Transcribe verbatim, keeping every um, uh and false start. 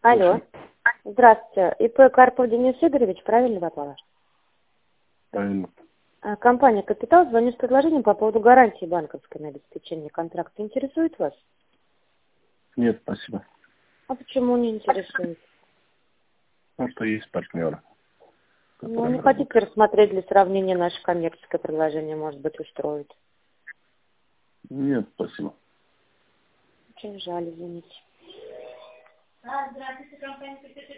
Алло. Здравствуйте. ИП Карпов Денис Игоревич, правильно попала? Правильно. А, Компания «Капитал» звонит с предложением по поводу гарантии банковской на обеспечение контракта. Интересует вас? Нет, спасибо. А почему не интересует? Потому что есть партнеры. Ну, не хотите рассмотреть для сравнения наше коммерческое предложение, может быть, устроит? Нет, спасибо. Очень жаль, извините.